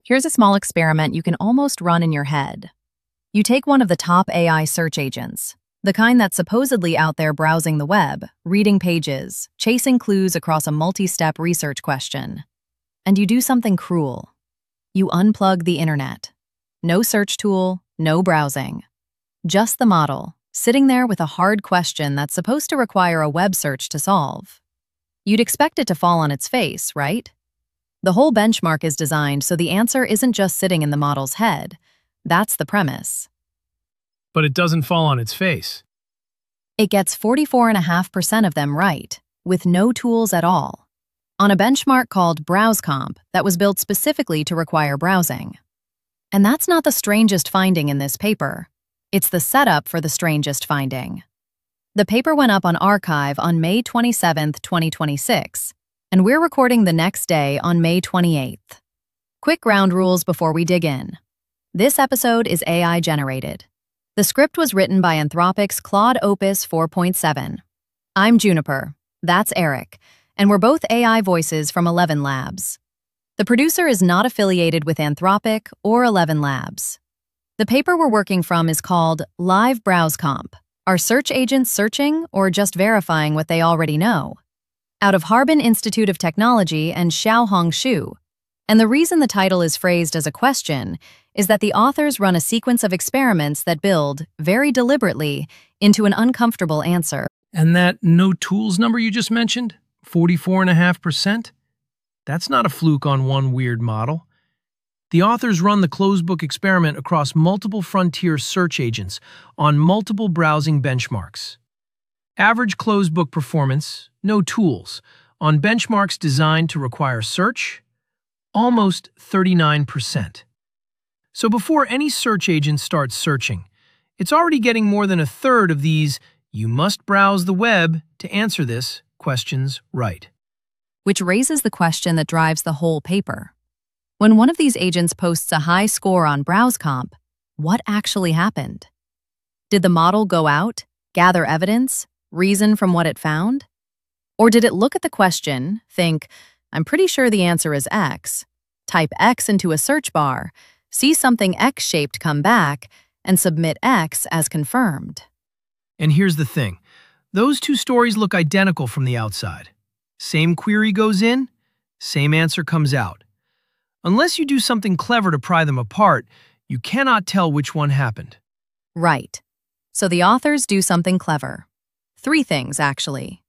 Here's a small experiment you can almost run in your head. You take one of the top AI search agents, the kind that's supposedly out there browsing the web, reading pages, chasing clues across a multi-step research question. And you do something cruel. You unplug the internet. No search tool, no browsing. Just the model, sitting there with a hard question that's supposed to require a web search to solve. You'd expect it to fall on its face, right? The whole benchmark is designed so the answer isn't just sitting in the model's head. That's the premise. But it doesn't fall on its face. It gets 44.5% of them right, with no tools at all, on a benchmark called BrowseComp that was built specifically to require browsing. And that's not the strangest finding in this paper. It's the setup for the strangest finding. The paper went up on arXiv on May 27, 2026, and we're recording the next day on May 28th. Quick ground rules before we dig in. This episode is AI generated. The script was written by Anthropic's Claude Opus 4.7. I'm Juniper, that's Eric, and we're both AI voices from 11 Labs. The producer is not affiliated with Anthropic or 11 Labs. The paper we're working from is called Live BrowseComp. Are search agents searching or just verifying what they already know? Out of Harbin Institute of Technology and Xiaohong Xu. And the reason the title is phrased as a question is that the authors run a sequence of experiments that build, very deliberately, into an uncomfortable answer. And that no tools number you just mentioned, 44.5%? That's not a fluke on one weird model. The authors run the closed book experiment across multiple frontier search agents on multiple browsing benchmarks. Average closed book performance, no tools, on benchmarks designed to require search, almost 39%. So before any search agent starts searching, it's already getting more than a third of these "you must browse the web to answer this" questions right. Which raises the question that drives the whole paper. When one of these agents posts a high score on BrowseComp, what actually happened? Did the model go out, gather evidence, reason from what it found? Or did it look at the question, think, I'm pretty sure the answer is X, type X into a search bar, see something X-shaped come back, and submit X as confirmed? And here's the thing. Those two stories look identical from the outside. Same query goes in, same answer comes out. Unless you do something clever to pry them apart, you cannot tell which one happened. Right. So the authors do something clever. 3 things, actually.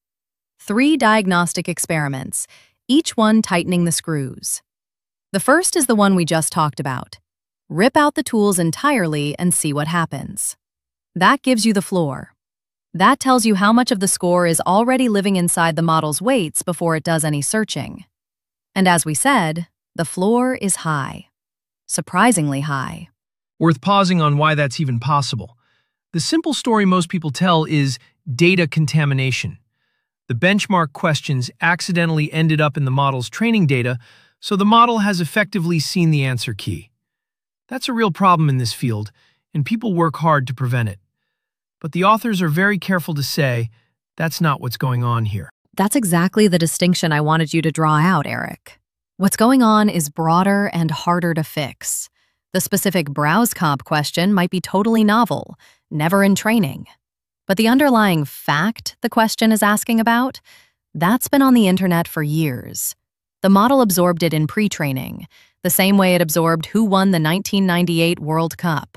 3 diagnostic experiments, each one tightening the screws. The first is the one we just talked about. Rip out the tools entirely and see what happens. That gives you the floor. That tells you how much of the score is already living inside the model's weights before it does any searching. And as we said, the floor is high. Surprisingly high. Worth pausing on why that's even possible. The simple story most people tell is data contamination. The benchmark questions accidentally ended up in the model's training data, so the model has effectively seen the answer key. That's a real problem in this field, and people work hard to prevent it. But the authors are very careful to say, that's not what's going on here. That's exactly the distinction I wanted you to draw out, Eric. What's going on is broader and harder to fix. The specific BrowseComp question might be totally novel, never in training. But the underlying fact the question is asking about, that's been on the internet for years. The model absorbed it in pre-training, the same way it absorbed who won the 1998 World Cup.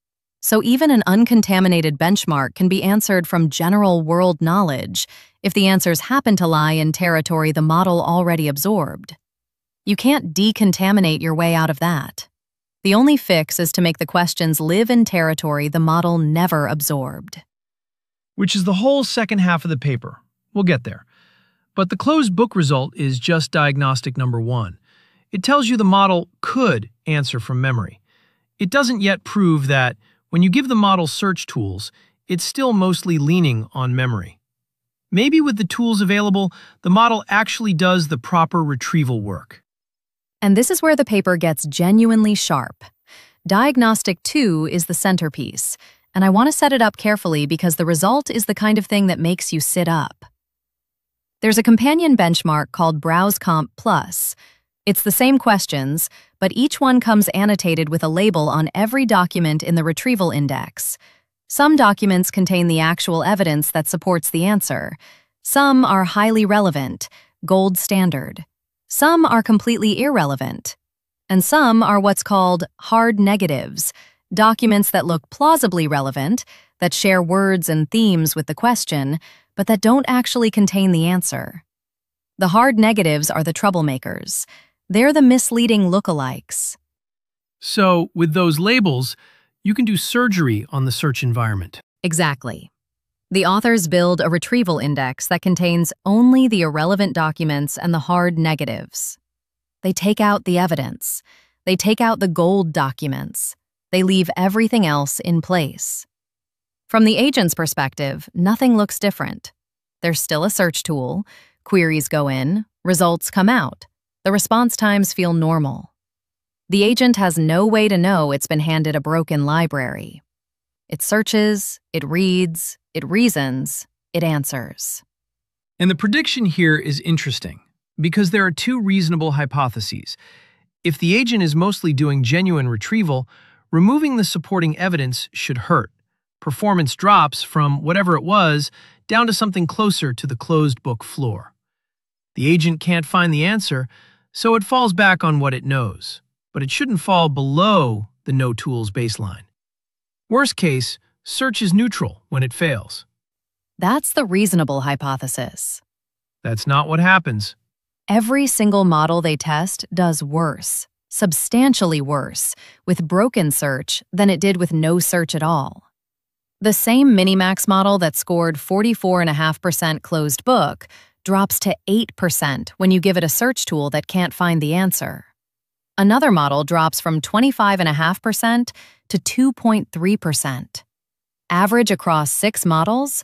So even an uncontaminated benchmark can be answered from general world knowledge if the answers happen to lie in territory the model already absorbed. You can't decontaminate your way out of that. The only fix is to make the questions live in territory the model never absorbed. Which is the whole second half of the paper. We'll get there. But the closed book result is just diagnostic number 1. It tells you the model could answer from memory. It doesn't yet prove that when you give the model search tools, it's still mostly leaning on memory. Maybe with the tools available, the model actually does the proper retrieval work. And this is where the paper gets genuinely sharp. Diagnostic 2 is the centerpiece, and I want to set it up carefully because the result is the kind of thing that makes you sit up. There's a companion benchmark called BrowseComp Plus. It's the same questions, but each one comes annotated with a label on every document in the retrieval index. Some documents contain the actual evidence that supports the answer. Some are highly relevant, gold standard. Some are completely irrelevant. And some are what's called hard negatives, documents that look plausibly relevant, that share words and themes with the question, but that don't actually contain the answer. The hard negatives are the troublemakers. They're the misleading lookalikes. So, with those labels, you can do surgery on the search environment. Exactly. The authors build a retrieval index that contains only the irrelevant documents and the hard negatives. They take out the evidence. They take out the gold documents. They leave everything else in place. From the agent's perspective, nothing looks different. There's still a search tool. Queries go in, results come out. The response times feel normal. The agent has no way to know it's been handed a broken library. It searches, it reads, it reasons, it answers. And the prediction here is interesting, because there are two reasonable hypotheses. If the agent is mostly doing genuine retrieval, removing the supporting evidence should hurt. Performance drops from whatever it was down to something closer to the closed book floor. The agent can't find the answer, so it falls back on what it knows, but it shouldn't fall below the no tools baseline. Worst case, search is neutral when it fails. That's the reasonable hypothesis. That's not what happens. Every single model they test does worse, substantially worse, with broken search than it did with no search at all. The same Minimax model that scored 44.5% closed book drops to 8% when you give it a search tool that can't find the answer. Another model drops from 25.5% to 2.3%. Average across 6 models,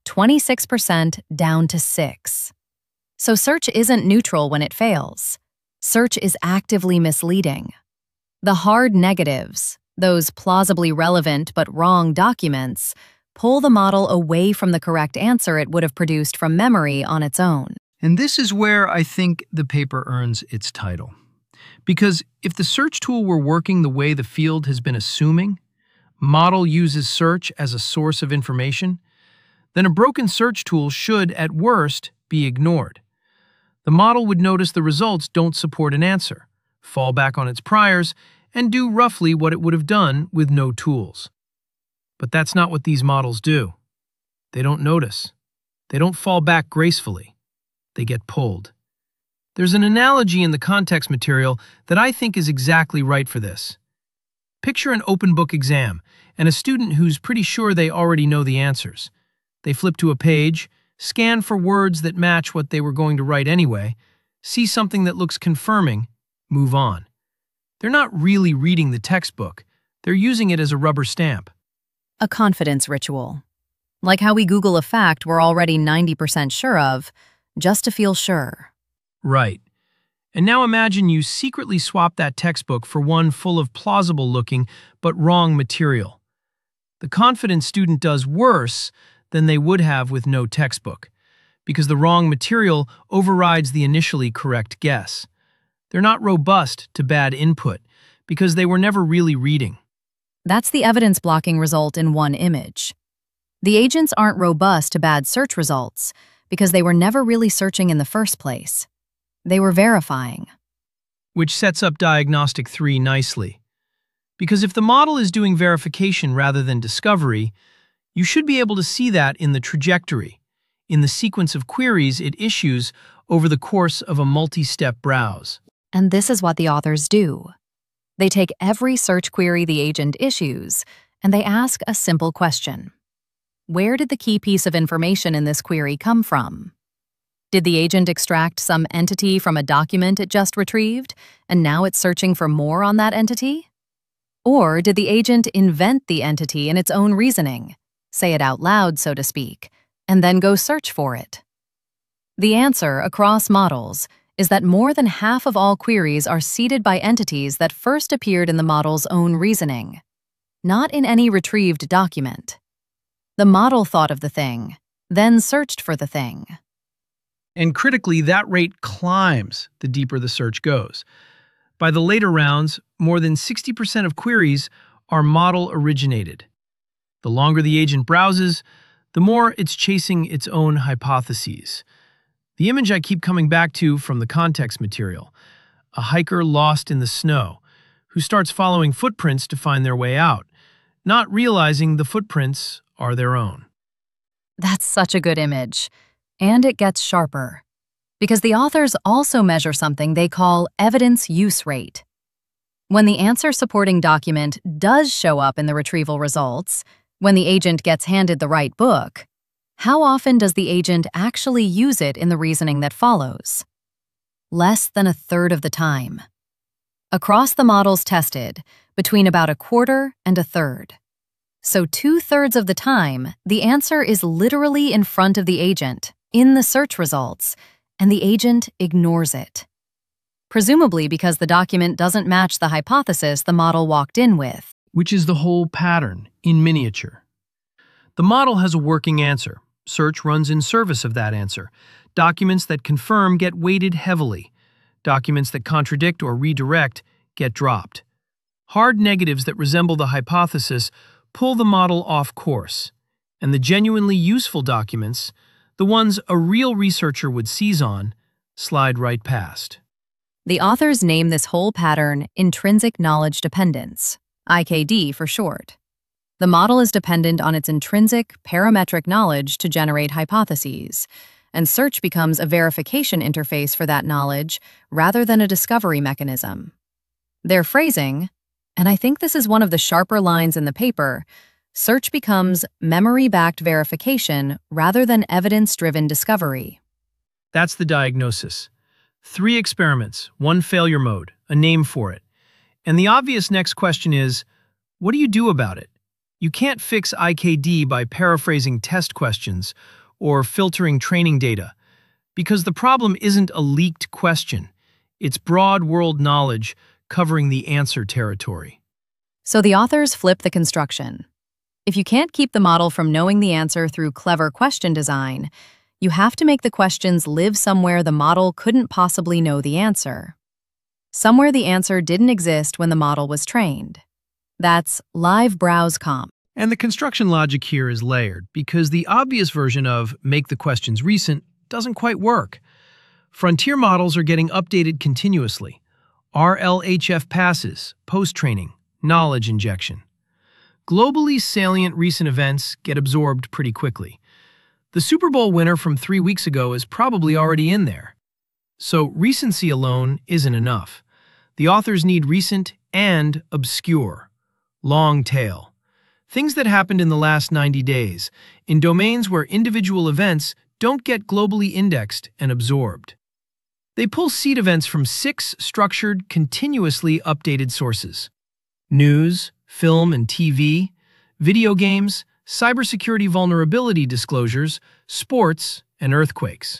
26% down to 6%. So search isn't neutral when it fails. Search is actively misleading. The hard negatives, those plausibly relevant but wrong documents, pull the model away from the correct answer it would have produced from memory on its own. And this is where I think the paper earns its title. Because if the search tool were working the way the field has been assuming, model uses search as a source of information, then a broken search tool should, at worst, be ignored. The model would notice the results don't support an answer, fall back on its priors, and do roughly what it would have done with no tools. But that's not what these models do. They don't notice. They don't fall back gracefully. They get pulled. There's an analogy in the context material that I think is exactly right for this. Picture an open book exam and a student who's pretty sure they already know the answers. They flip to a page, scan for words that match what they were going to write anyway, see something that looks confirming, move on. They're not really reading the textbook. They're using it as a rubber stamp. A confidence ritual. Like how we Google a fact we're already 90% sure of, just to feel sure. Right. And now imagine you secretly swap that textbook for one full of plausible-looking but wrong material. The confident student does worse than they would have with no textbook, because the wrong material overrides the initially correct guess. They're not robust to bad input, because they were never really reading. That's the evidence-blocking result in one image. The agents aren't robust to bad search results, because they were never really searching in the first place. They were verifying. Which sets up Diagnostic 3 nicely. Because if the model is doing verification rather than discovery, you should be able to see that in the trajectory, in the sequence of queries it issues over the course of a multi-step browse. And this is what the authors do. They take every search query the agent issues, and they ask a simple question. Where did the key piece of information in this query come from? Did the agent extract some entity from a document it just retrieved, and now it's searching for more on that entity? Or did the agent invent the entity in its own reasoning, say it out loud, so to speak, and then go search for it? The answer across models is that more than half of all queries are seeded by entities that first appeared in the model's own reasoning, not in any retrieved document. The model thought of the thing, then searched for the thing. And critically, that rate climbs the deeper the search goes. By the later rounds, more than 60% of queries are model-originated. The longer the agent browses, the more it's chasing its own hypotheses. The image I keep coming back to from the context material, a hiker lost in the snow, who starts following footprints to find their way out, not realizing the footprints are their own. That's such a good image. And it gets sharper. Because the authors also measure something they call evidence use rate. When the answer-supporting document does show up in the retrieval results, when the agent gets handed the right book, how often does the agent actually use it in the reasoning that follows? Less than a third of the time. Across the models tested, between about a quarter and a third. So 2/3 of the time, the answer is literally in front of the agent, in the search results, and the agent ignores it. Presumably because the document doesn't match the hypothesis the model walked in with. Which is the whole pattern, in miniature. The model has a working answer. Search runs in service of that answer. Documents that confirm get weighted heavily. Documents that contradict or redirect get dropped. Hard negatives that resemble the hypothesis pull the model off course. And the genuinely useful documents, the ones a real researcher would seize on, slide right past. The authors name this whole pattern intrinsic knowledge dependence, IKD for short. The model is dependent on its intrinsic parametric knowledge to generate hypotheses, and search becomes a verification interface for that knowledge rather than a discovery mechanism. Their phrasing, and I think this is one of the sharper lines in the paper, search becomes memory-backed verification rather than evidence-driven discovery. That's the diagnosis. 3 experiments, 1 failure mode, a name for it. And the obvious next question is, what do you do about it? You can't fix IKD by paraphrasing test questions or filtering training data, because the problem isn't a leaked question. It's broad world knowledge covering the answer territory. So the authors flip the construction. If you can't keep the model from knowing the answer through clever question design, you have to make the questions live somewhere the model couldn't possibly know the answer. Somewhere the answer didn't exist when the model was trained. That's live browse comp. And the construction logic here is layered, because the obvious version of make the questions recent doesn't quite work. Frontier models are getting updated continuously. RLHF passes, post-training, knowledge injection. Globally salient recent events get absorbed pretty quickly. The Super Bowl winner from 3 weeks ago is probably already in there. So recency alone isn't enough. The authors need recent and obscure, long tail. Things that happened in the last 90 days, in domains where individual events don't get globally indexed and absorbed. They pull seed events from 6 structured, continuously updated sources: news, film and TV, video games, cybersecurity vulnerability disclosures, sports, and earthquakes.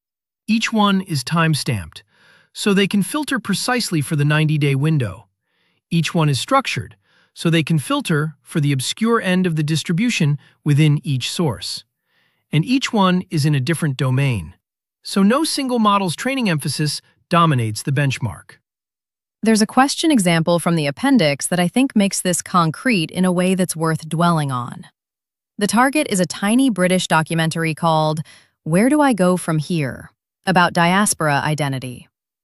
Each one is time-stamped, so they can filter precisely for the 90-day window. Each one is structured, so they can filter for the obscure end of the distribution within each source. And each one is in a different domain, so no single model's training emphasis dominates the benchmark. There's a question example from the appendix that I think makes this concrete in a way that's worth dwelling on. The target is a tiny British documentary called Where Do I Go From Here? About diaspora identity.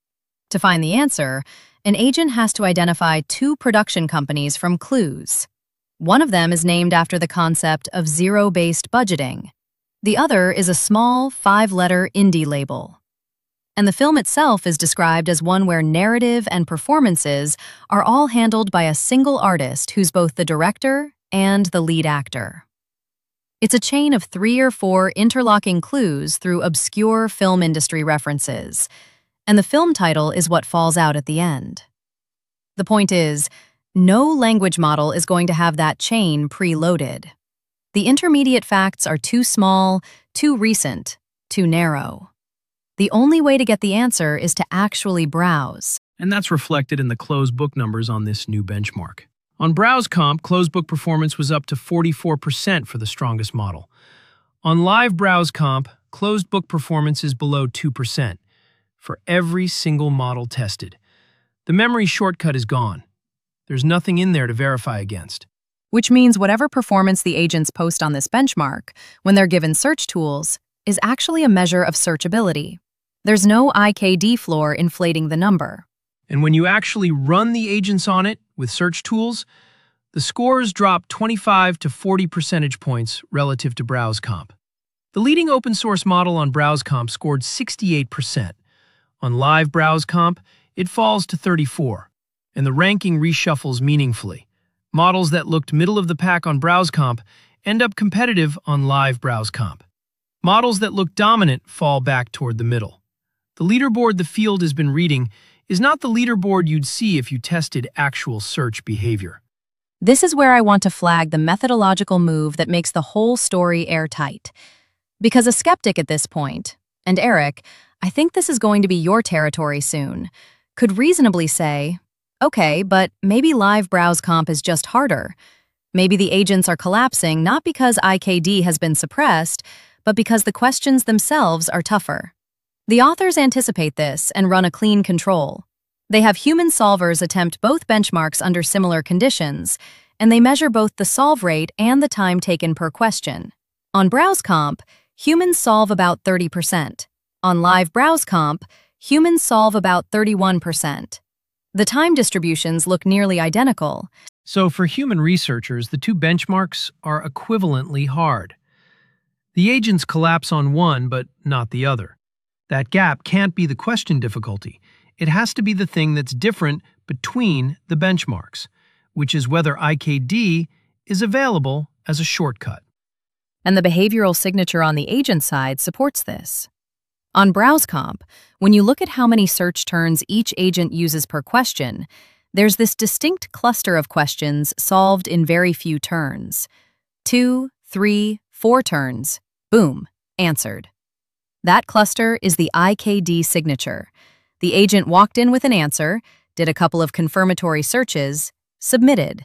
To find the answer, an agent has to identify 2 production companies from clues. One of them is named after the concept of zero-based budgeting. The other is a small 5-letter indie label. And the film itself is described as one where narrative and performances are all handled by a single artist who's both the director and the lead actor. It's a chain of 3 or 4 interlocking clues through obscure film industry references, and the film title is what falls out at the end. The point is, no language model is going to have that chain preloaded. The intermediate facts are too small, too recent, too narrow. The only way to get the answer is to actually browse. And that's reflected in the closed book numbers on this new benchmark. On BrowseComp, closed book performance was up to 44% for the strongest model. On live BrowseComp, closed book performance is below 2% for every single model tested. The memory shortcut is gone. There's nothing in there to verify against. Which means whatever performance the agents post on this benchmark, when they're given search tools, is actually a measure of searchability. There's no IKD floor inflating the number. And when you actually run the agents on it with search tools, the scores drop 25 to 40 percentage points relative to BrowseComp. The leading open source model on BrowseComp scored 68%. On live BrowseComp, it falls to 34%, and the ranking reshuffles meaningfully. Models that looked middle of the pack on BrowseComp end up competitive on live BrowseComp. Models that look dominant fall back toward the middle. The leaderboard the field has been reading is not the leaderboard you'd see if you tested actual search behavior. This is where I want to flag the methodological move that makes the whole story airtight. Because a skeptic at this point, and Eric, I think this is going to be your territory soon, could reasonably say, okay, but maybe live BrowseComp is just harder. Maybe the agents are collapsing not because IKD has been suppressed, but because the questions themselves are tougher. The authors anticipate this and run a clean control. They have human solvers attempt both benchmarks under similar conditions, and they measure both the solve rate and the time taken per question. On BrowseComp, humans solve about 30%. On live BrowseComp, humans solve about 31%. The time distributions look nearly identical. So for human researchers, the two benchmarks are equivalently hard. The agents collapse on one, but not the other. That gap can't be the question difficulty. It has to be the thing that's different between the benchmarks, which is whether IKD is available as a shortcut. And the behavioral signature on the agent side supports this. On BrowseComp, when you look at how many search turns each agent uses per question, there's this distinct cluster of questions solved in very few turns. 2, 3, 4 turns. Boom, answered. That cluster is the IKD signature. The agent walked in with an answer, did a couple of confirmatory searches, submitted.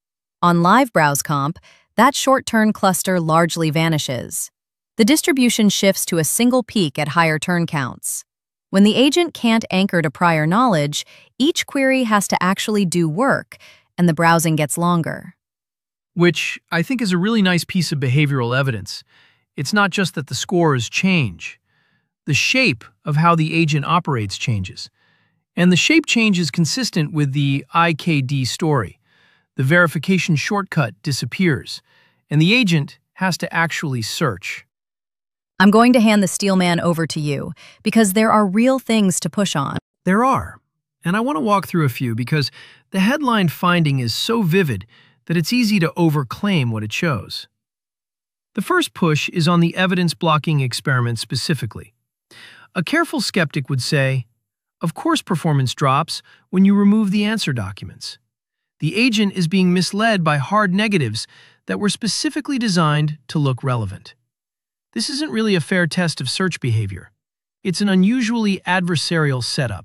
On live BrowseComp, that short-turn cluster largely vanishes. The distribution shifts to a single peak at higher turn counts. When the agent can't anchor to prior knowledge, each query has to actually do work, and the browsing gets longer. Which I think is a really nice piece of behavioral evidence. It's not just that the scores change. The shape of how the agent operates changes. And the shape change is consistent with the IKD story. The verification shortcut disappears, and the agent has to actually search. I'm going to hand the Steelman over to you, because there are real things to push on. There are, and I want to walk through a few because the headline finding is so vivid that it's easy to overclaim what it shows. The first push is on the evidence-blocking experiment specifically. A careful skeptic would say, of course performance drops when you remove the answer documents. The agent is being misled by hard negatives that were specifically designed to look relevant. This isn't really a fair test of search behavior. It's an unusually adversarial setup.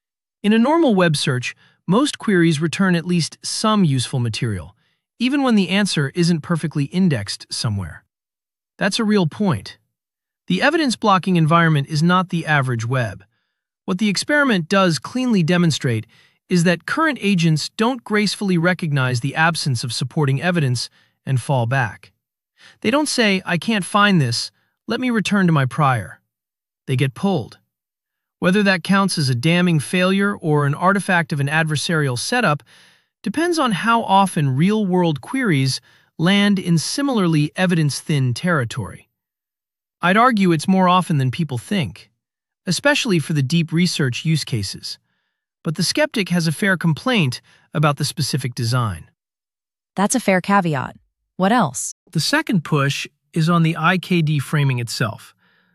In a normal web search, most queries return at least some useful material, even when the answer isn't perfectly indexed somewhere. That's a real point. The evidence-blocking environment is not the average web. What the experiment does cleanly demonstrate is that current agents don't gracefully recognize the absence of supporting evidence and fall back. They don't say, I can't find this, let me return to my prior. They get pulled. Whether that counts as a damning failure or an artifact of an adversarial setup depends on how often real-world queries land in similarly evidence-thin territory. I'd argue it's more often than people think, especially for the deep research use cases. But the skeptic has a fair complaint about the specific design. That's a fair caveat. What else? The second push is on the IKD framing itself.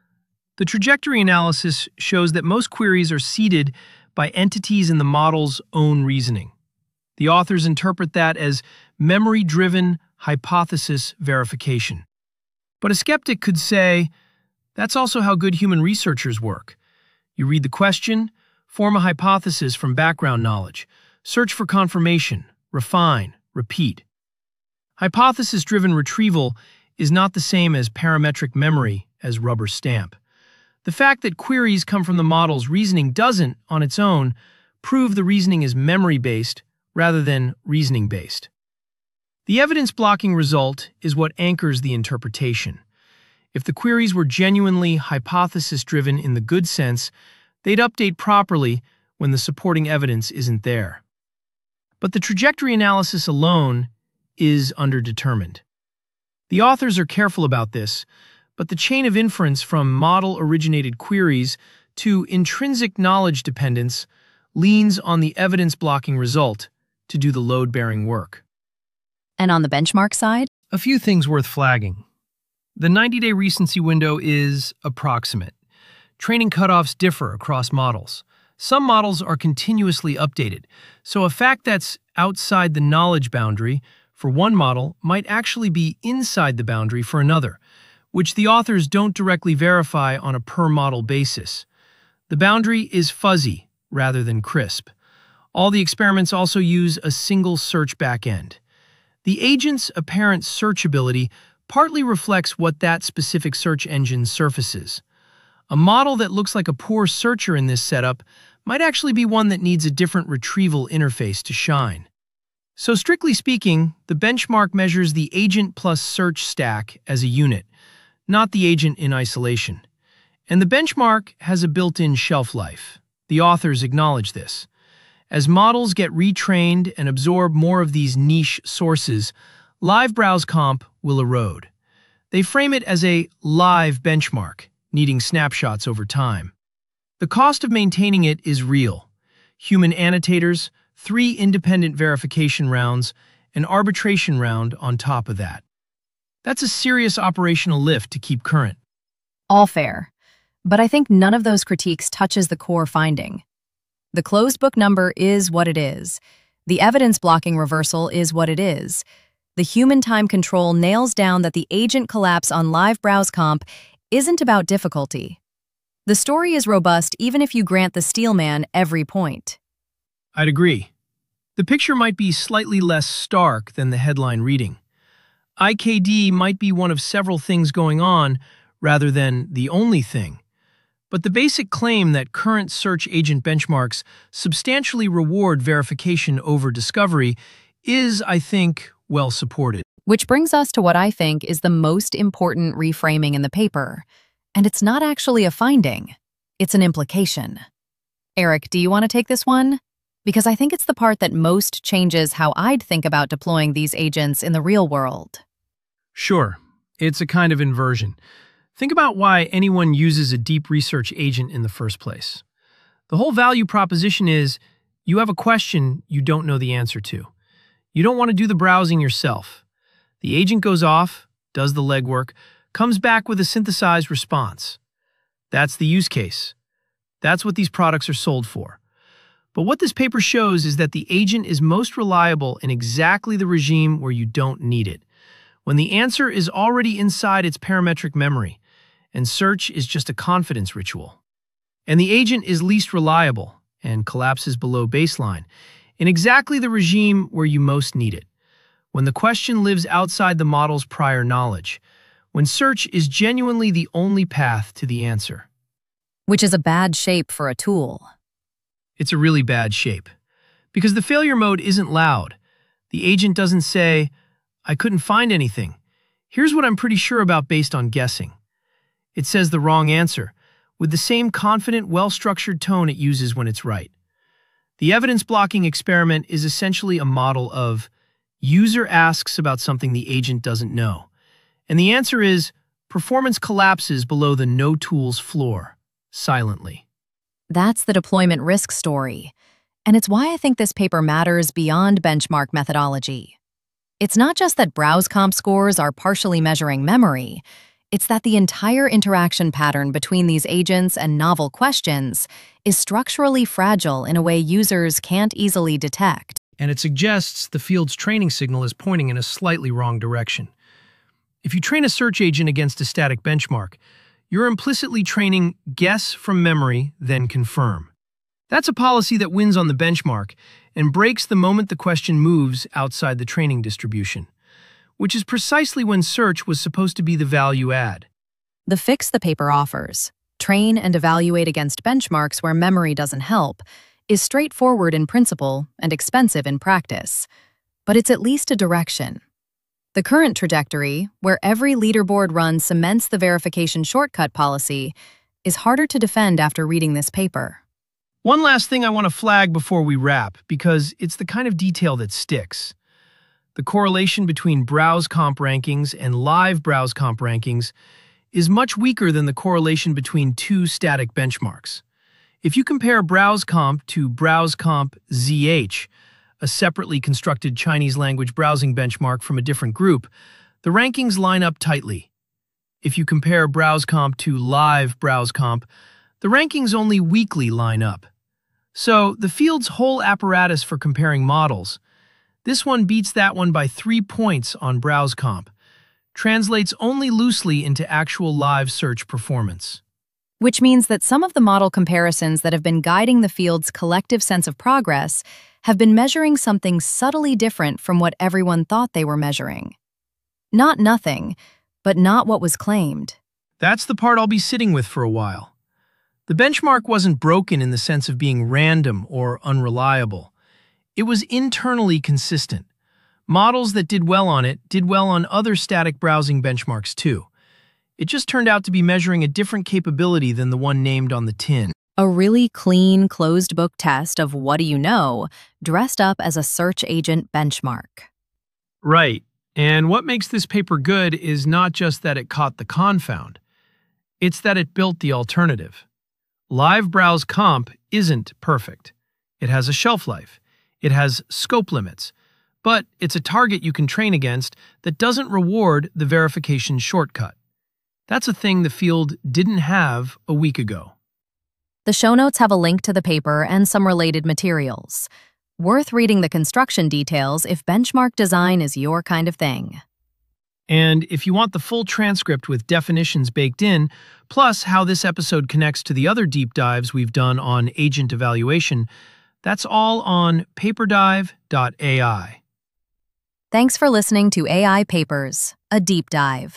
The trajectory analysis shows that most queries are seeded by entities in the model's own reasoning. The authors interpret that as memory-driven hypothesis verification. But a skeptic could say, that's also how good human researchers work. You read the question, form a hypothesis from background knowledge, search for confirmation, refine, repeat. Hypothesis-driven retrieval is not the same as parametric memory as rubber stamp. The fact that queries come from the model's reasoning doesn't, on its own, prove the reasoning is memory-based rather than reasoning-based. The evidence-blocking result is what anchors the interpretation. If the queries were genuinely hypothesis-driven in the good sense, they'd update properly when the supporting evidence isn't there. But the trajectory analysis alone is underdetermined. The authors are careful about this, but the chain of inference from model-originated queries to intrinsic knowledge dependence leans on the evidence-blocking result to do the load-bearing work. And on the benchmark side? A few things worth flagging. The 90-day recency window is approximate. Training cutoffs differ across models. Some models are continuously updated, so a fact that's outside the knowledge boundary for one model might actually be inside the boundary for another, which the authors don't directly verify on a per-model basis. The boundary is fuzzy rather than crisp. All the experiments also use a single search backend. The agent's apparent searchability partly reflects what that specific search engine surfaces. A model that looks like a poor searcher in this setup might actually be one that needs a different retrieval interface to shine. So strictly speaking, the benchmark measures the agent plus search stack as a unit, not the agent in isolation. And the benchmark has a built-in shelf life. The authors acknowledge this. As models get retrained and absorb more of these niche sources, live browse comp will erode. They frame it as a live benchmark, needing snapshots over time. The cost of maintaining it is real. Human annotators, 3 independent verification rounds, an arbitration round on top of that. That's a serious operational lift to keep current. All fair. But I think none of those critiques touches the core finding. The closed book number is what it is. The evidence-blocking reversal is what it is. The human time control nails down that the agent collapse on live browse comp isn't about difficulty. The story is robust even if you grant the Steelman every point. I'd agree. The picture might be slightly less stark than the headline reading. IKD might be one of several things going on rather than the only thing. But the basic claim that current search agent benchmarks substantially reward verification over discovery is, I think, well supported. Which brings us to what I think is the most important reframing in the paper. And it's not actually a finding. It's an implication. Eric, do you want to take this one? Because I think it's the part that most changes how I'd think about deploying these agents in the real world. Sure, it's a kind of inversion. Think about why anyone uses a deep research agent in the first place. The whole value proposition is you have a question you don't know the answer to. You don't want to do the browsing yourself. The agent goes off, does the legwork, comes back with a synthesized response. That's the use case. That's what these products are sold for. But what this paper shows is that the agent is most reliable in exactly the regime where you don't need it, when the answer is already inside its parametric memory, and search is just a confidence ritual. And the agent is least reliable and collapses below baseline in exactly the regime where you most need it, when the question lives outside the model's prior knowledge, when search is genuinely the only path to the answer. Which is a bad shape for a tool. It's a really bad shape. Because the failure mode isn't loud. The agent doesn't say, I couldn't find anything. Here's what I'm pretty sure about based on guessing. It says the wrong answer, with the same confident, well-structured tone it uses when it's right. The evidence-blocking experiment is essentially a model of user asks about something the agent doesn't know. And the answer is performance collapses below the no tools floor, silently. That's the deployment risk story. And it's why I think this paper matters beyond benchmark methodology. It's not just that browse comp scores are partially measuring memory. It's that the entire interaction pattern between these agents and novel questions is structurally fragile in a way users can't easily detect. And it suggests the field's training signal is pointing in a slightly wrong direction. If you train a search agent against a static benchmark, you're implicitly training guess from memory, then confirm. That's a policy that wins on the benchmark and breaks the moment the question moves outside the training distribution, which is precisely when search was supposed to be the value add. The fix the paper offers, train and evaluate against benchmarks where memory doesn't help, is straightforward in principle and expensive in practice, but it's at least a direction. The current trajectory, where every leaderboard run cements the verification shortcut policy, is harder to defend after reading this paper. One last thing I want to flag before we wrap, because it's the kind of detail that sticks. The correlation between browse comp rankings and live browse comp rankings is much weaker than the correlation between two static benchmarks. If you compare browse comp to browse comp ZH, a separately constructed Chinese language browsing benchmark from a different group, the rankings line up tightly. If you compare browse comp to live browse comp, the rankings only weakly line up. So the field's whole apparatus for comparing models, this one beats that one by 3 points on browse comp, translates only loosely into actual live search performance. Which means that some of the model comparisons that have been guiding the field's collective sense of progress have been measuring something subtly different from what everyone thought they were measuring. Not nothing, but not what was claimed. That's the part I'll be sitting with for a while. The benchmark wasn't broken in the sense of being random or unreliable. It was internally consistent. Models that did well on it did well on other static browsing benchmarks too. It just turned out to be measuring a different capability than the one named on the tin. A really clean, closed-book test of what do you know, dressed up as a search agent benchmark. Right. And what makes this paper good is not just that it caught the confound. It's that it built the alternative. Live browse comp isn't perfect. It has a shelf life. It has scope limits. But it's a target you can train against that doesn't reward the verification shortcut. That's a thing the field didn't have a week ago. The show notes have a link to the paper and some related materials. Worth reading the construction details if benchmark design is your kind of thing. And if you want the full transcript with definitions baked in, plus how this episode connects to the other deep dives we've done on agent evaluation, that's all on paperdive.ai. Thanks for listening to AI Papers, a deep dive.